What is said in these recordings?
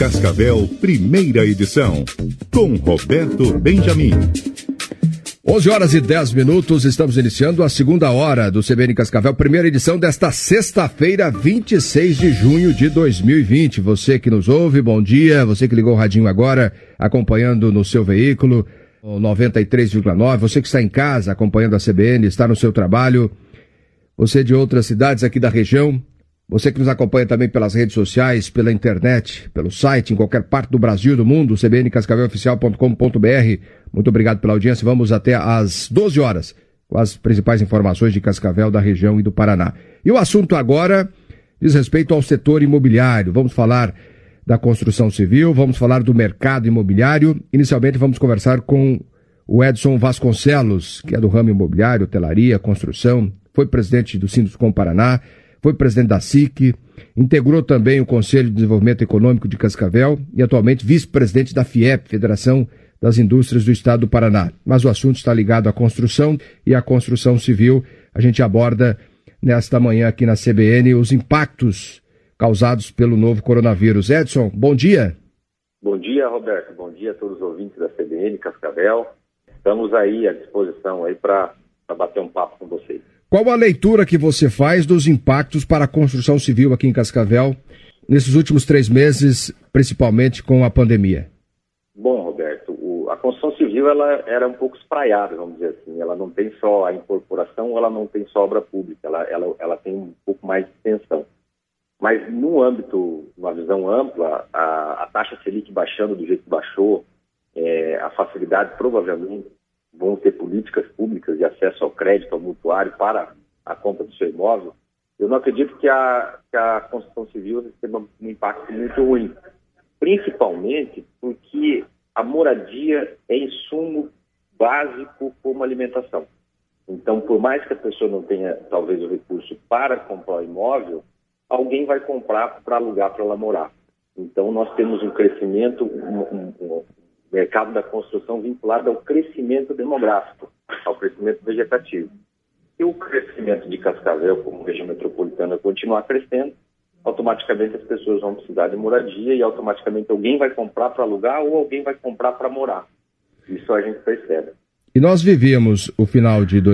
Cascavel, primeira edição, com Roberto Benjamin. 11h10, estamos iniciando a segunda hora do CBN Cascavel, primeira edição desta sexta-feira, 26 de junho de 2020. Você que nos ouve, bom dia. Você que ligou o radinho agora, acompanhando no seu veículo, 93,9. Você que está em casa, acompanhando a CBN, está no seu trabalho. Você de outras cidades aqui da região. Você que nos acompanha também pelas redes sociais, pela internet, pelo site, em qualquer parte do Brasil e do mundo, cbncascaveloficial.com.br. Muito obrigado pela audiência. Vamos até às 12 horas com as principais informações de Cascavel, da região e do Paraná. E o assunto agora diz respeito ao setor imobiliário. Vamos falar da construção civil, vamos falar do mercado imobiliário. Inicialmente vamos conversar com o Edson Vasconcelos, que é do ramo imobiliário, hotelaria, construção, foi presidente do Sinduscom Paraná, foi presidente da SIC, integrou também o Conselho de Desenvolvimento Econômico de Cascavel e atualmente vice-presidente da FIEP, Federação das Indústrias do Estado do Paraná. Mas o assunto está ligado à construção e à construção civil. A gente aborda nesta manhã aqui na CBN os impactos causados pelo novo coronavírus. Edson, bom dia. Bom dia, Roberto. Bom dia a todos os ouvintes da CBN Cascavel. Estamos aí à disposição aí para bater um papo com vocês. Qual a leitura que você faz dos impactos para a construção civil aqui em Cascavel nesses últimos 3 meses, principalmente com a pandemia? Bom, Roberto, a construção civil ela era um pouco espraiada, vamos dizer assim. Ela não tem só a incorporação, ela não tem só obra pública, ela tem um pouco mais de extensão. Mas no âmbito, uma visão ampla, a taxa Selic baixando do jeito que baixou, a facilidade provavelmente vão ter políticas públicas de acesso ao crédito ao mutuário para a compra do seu imóvel. Eu não acredito que a construção civil receba um impacto muito ruim, principalmente porque a moradia é insumo básico como alimentação. Então, por mais que a pessoa não tenha, talvez, o recurso para comprar o imóvel, alguém vai comprar para alugar para ela morar. Então, nós temos um crescimento, um mercado da construção vinculado ao crescimento demográfico, ao crescimento vegetativo. Se o crescimento de Cascavel, como região metropolitana, continuar crescendo, automaticamente as pessoas vão precisar de moradia e automaticamente alguém vai comprar para alugar ou alguém vai comprar para morar. Isso a gente percebe. E nós vivíamos o final de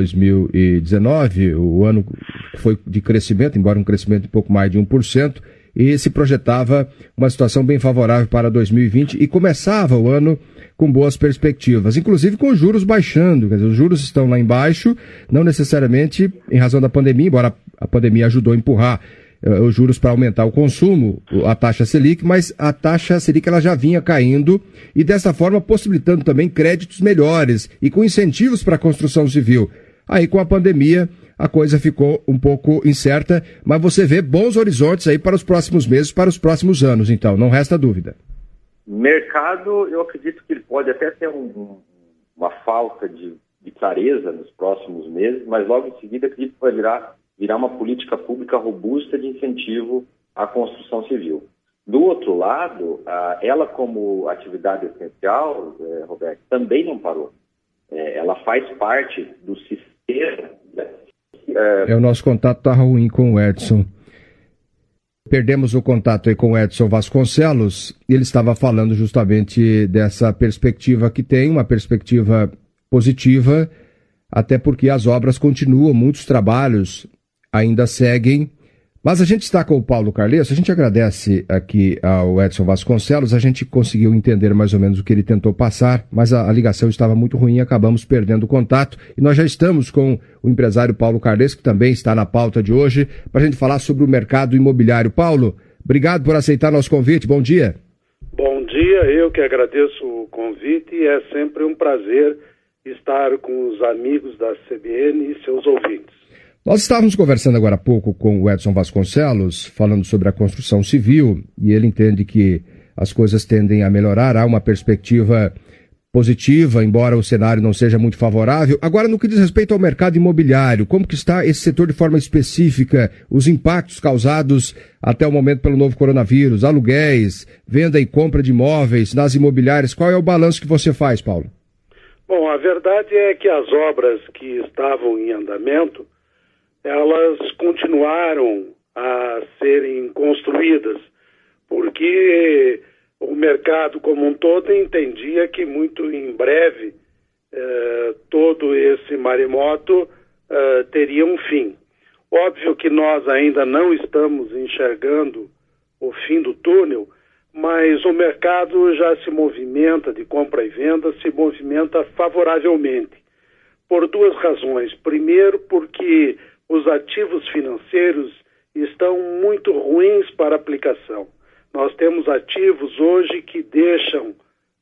2019, o ano foi de crescimento, embora um crescimento de pouco mais de 1%, e se projetava uma situação bem favorável para 2020 e começava o ano com boas perspectivas, inclusive com os juros baixando. Quer dizer, os juros estão lá embaixo, não necessariamente em razão da pandemia, embora a pandemia ajudou a empurrar os juros para aumentar o consumo, a taxa Selic, mas a taxa Selic ela já vinha caindo e dessa forma possibilitando também créditos melhores e com incentivos para a construção civil. Aí com a pandemia a coisa ficou um pouco incerta, mas você vê bons horizontes aí para os próximos meses, para os próximos anos, então, não resta dúvida. Mercado, eu acredito que ele pode até ter uma falta de clareza nos próximos meses, mas logo em seguida acredito que vai virar uma política pública robusta de incentivo à construção civil. Do outro lado, ela como atividade essencial, Roberto, também não parou. Ela faz parte do sistema. O nosso contato está ruim com o Edson. Perdemos o contato aí com o Edson Vasconcelos. Ele estava falando justamente dessa perspectiva que tem, uma perspectiva positiva, até porque as obras continuam, muitos trabalhos ainda seguem. Mas a gente está com o Paulo Carlesso, a gente agradece aqui ao Edson Vasconcelos, a gente conseguiu entender mais ou menos o que ele tentou passar, mas a ligação estava muito ruim e acabamos perdendo o contato. E nós já estamos com o empresário Paulo Carlesso, que também está na pauta de hoje, para a gente falar sobre o mercado imobiliário. Paulo, obrigado por aceitar nosso convite, bom dia. Bom dia, eu que agradeço o convite e é sempre um prazer estar com os amigos da CBN e seus ouvintes. Nós estávamos conversando agora há pouco com o Edson Vasconcelos, falando sobre a construção civil, e ele entende que as coisas tendem a melhorar, há uma perspectiva positiva, embora o cenário não seja muito favorável. Agora, no que diz respeito ao mercado imobiliário, como que está esse setor de forma específica, os impactos causados até o momento pelo novo coronavírus, aluguéis, venda e compra de imóveis nas imobiliárias, qual é o balanço que você faz, Paulo? Bom, a verdade é que as obras que estavam em andamento, elas continuaram a serem construídas, porque o mercado como um todo entendia que muito em breve todo esse maremoto teria um fim. Óbvio que nós ainda não estamos enxergando o fim do túnel, mas o mercado já se movimenta, de compra e venda, se movimenta favoravelmente, por duas razões. Primeiro, porque os ativos financeiros estão muito ruins para aplicação. Nós temos ativos hoje que deixam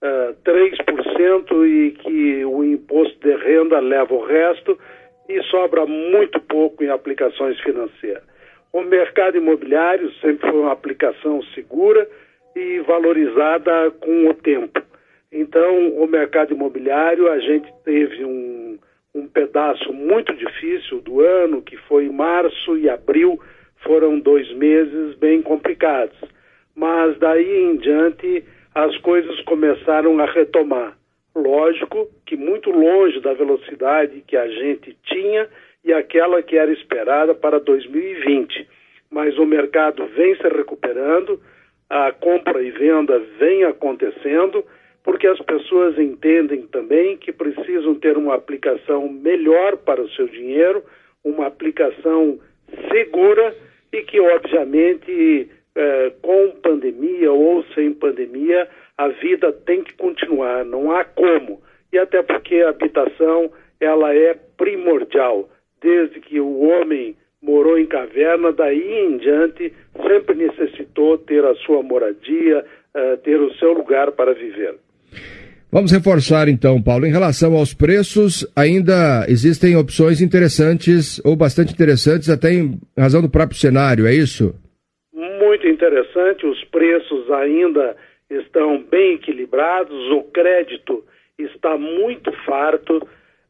3% e que o imposto de renda leva o resto e sobra muito pouco em aplicações financeiras. O mercado imobiliário sempre foi uma aplicação segura e valorizada com o tempo. Então, o mercado imobiliário, a gente teve um pedaço muito difícil do ano, que foi março e abril, foram 2 meses bem complicados. Mas daí em diante as coisas começaram a retomar. Lógico que muito longe da velocidade que a gente tinha e aquela que era esperada para 2020. Mas o mercado vem se recuperando, a compra e venda vem acontecendo, porque as pessoas entendem também que precisam ter uma aplicação melhor para o seu dinheiro, uma aplicação segura e que, obviamente, com pandemia ou sem pandemia, a vida tem que continuar, não há como. E até porque a habitação, ela é primordial. Desde que o homem morou em caverna, daí em diante, sempre necessitou ter a sua moradia, ter o seu lugar para viver. Vamos reforçar então, Paulo, em relação aos preços, ainda existem opções interessantes ou bastante interessantes, até em razão do próprio cenário, é isso? Muito interessante, os preços ainda estão bem equilibrados, o crédito está muito farto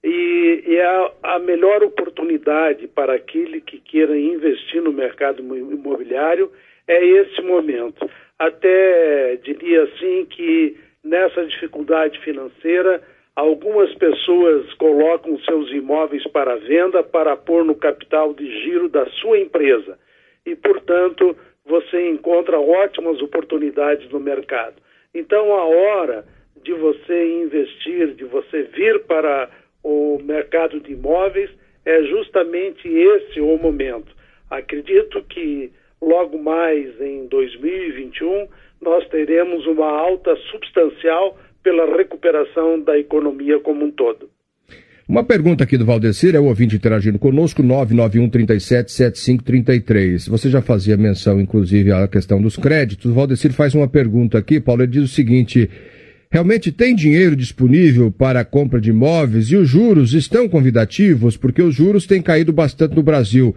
e é a melhor oportunidade para aquele que queira investir no mercado imobiliário é esse momento. Até diria assim que nessa dificuldade financeira, algumas pessoas colocam seus imóveis para venda para pôr no capital de giro da sua empresa. E, portanto, você encontra ótimas oportunidades no mercado. Então, a hora de você investir, de você vir para o mercado de imóveis, é justamente esse o momento. Acredito que logo mais em 2021, nós teremos uma alta substancial pela recuperação da economia como um todo. Uma pergunta aqui do Valdecir, é o ouvinte interagindo conosco, 991-37-7533. Você já fazia menção, inclusive, à questão dos créditos. O Valdecir faz uma pergunta aqui, Paulo, ele diz o seguinte: realmente tem dinheiro disponível para a compra de imóveis e os juros estão convidativos? Porque os juros têm caído bastante no Brasil.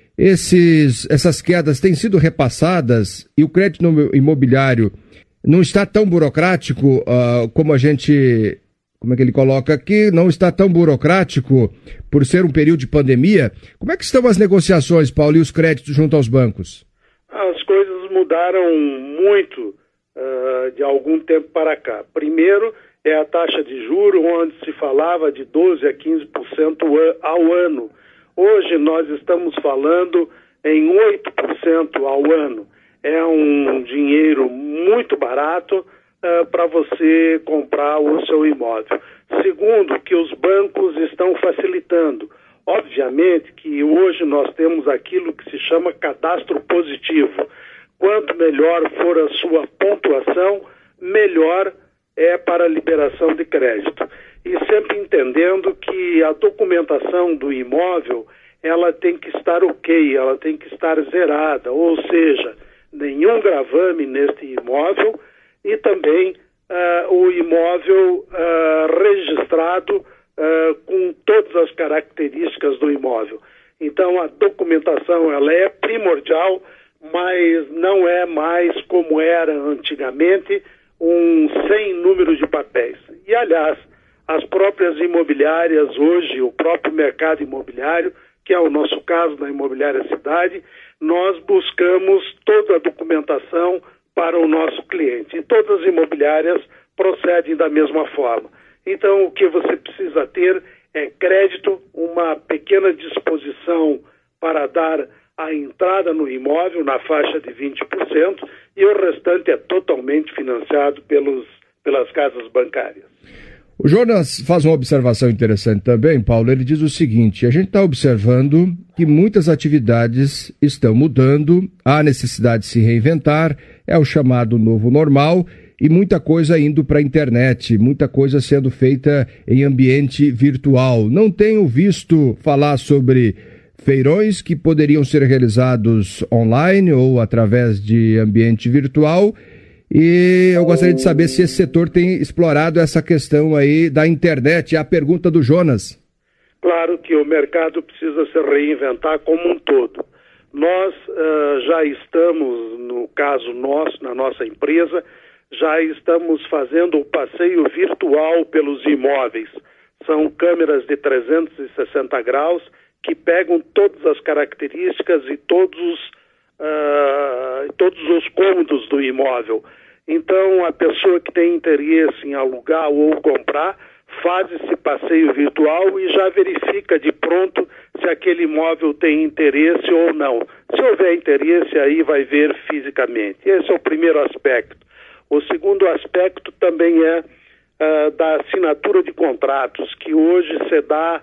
Essas quedas têm sido repassadas e o crédito imobiliário não está tão burocrático como a gente, como é que ele coloca aqui, não está tão burocrático por ser um período de pandemia. Como é que estão as negociações, Paulo, e os créditos junto aos bancos? As coisas mudaram muito de algum tempo para cá. Primeiro é a taxa de juros, onde se falava de 12% a 15% ao ano. Hoje nós estamos falando em 8% ao ano. É um dinheiro muito barato para você comprar o seu imóvel. Segundo, que os bancos estão facilitando. Obviamente que hoje nós temos aquilo que se chama cadastro positivo. Quanto melhor for a sua pontuação, melhor é para a liberação de crédito. E sempre entendendo que a documentação do imóvel, ela tem que estar ok, ela tem que estar zerada, ou seja, nenhum gravame neste imóvel e também o imóvel registrado com todas as características do imóvel. Então a documentação ela é primordial, mas não é mais como era antigamente, sem número de papéis. E aliás, as próprias imobiliárias hoje, o próprio mercado imobiliário, que é o nosso caso na Imobiliária Cidade, nós buscamos toda a documentação para o nosso cliente. E todas as imobiliárias procedem da mesma forma. Então, o que você precisa ter é crédito, uma pequena disposição para dar a entrada no imóvel na faixa de 20%, e o restante é totalmente financiado pelas casas bancárias. O Jonas faz uma observação interessante também, Paulo. Ele diz o seguinte: a gente está observando que muitas atividades estão mudando, há necessidade de se reinventar, é o chamado novo normal, e muita coisa indo para a internet, muita coisa sendo feita em ambiente virtual. Não tenho visto falar sobre feirões que poderiam ser realizados online ou através de ambiente virtual. E eu gostaria de saber se esse setor tem explorado essa questão aí da internet. É a pergunta do Jonas. Claro que o mercado precisa se reinventar como um todo. Nós já estamos, no caso nosso, na nossa empresa, já estamos fazendo o passeio virtual pelos imóveis. São câmeras de 360 graus que pegam todas as características e todos os cômodos do imóvel. Então, a pessoa que tem interesse em alugar ou comprar faz esse passeio virtual e já verifica de pronto se aquele imóvel tem interesse ou não. Se houver interesse, aí vai ver fisicamente. Esse é o primeiro aspecto. O segundo aspecto também é da assinatura de contratos, que hoje se dá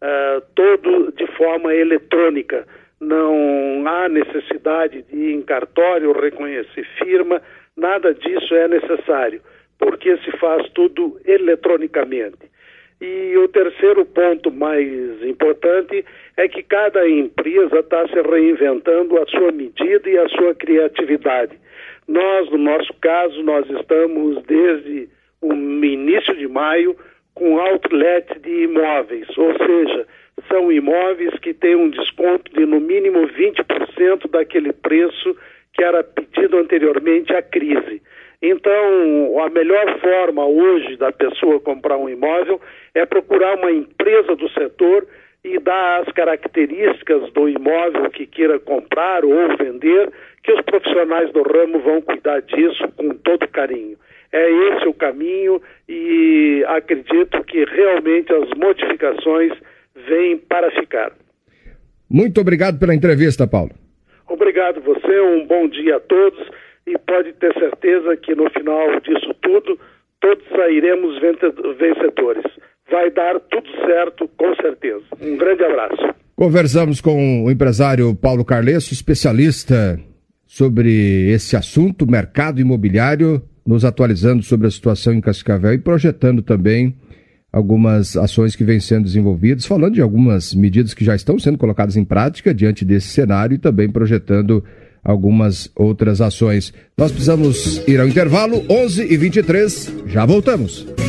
todo de forma eletrônica. Não há necessidade de ir em cartório, reconhecer firma, nada disso é necessário, porque se faz tudo eletronicamente. E o terceiro ponto mais importante é que cada empresa está se reinventando à sua medida e à sua criatividade. Nós, no nosso caso, nós estamos desde o início de maio com outlet de imóveis, ou seja, são imóveis que têm um desconto de no mínimo 20% daquele preço que era pedido anteriormente à crise. Então, a melhor forma hoje da pessoa comprar um imóvel é procurar uma empresa do setor e dar as características do imóvel que queira comprar ou vender, que os profissionais do ramo vão cuidar disso com todo carinho. É esse o caminho e acredito que realmente as modificações vêm para ficar. Muito obrigado pela entrevista, Paulo. Obrigado você, um bom dia a todos e pode ter certeza que no final disso tudo, todos sairemos vencedores. Vai dar tudo certo, com certeza. Um grande abraço. Conversamos com o empresário Paulo Carlesso, especialista sobre esse assunto, mercado imobiliário, nos atualizando sobre a situação em Cascavel e projetando também algumas ações que vêm sendo desenvolvidas, falando de algumas medidas que já estão sendo colocadas em prática diante desse cenário e também projetando algumas outras ações. Nós precisamos ir ao intervalo, 11h23, já voltamos.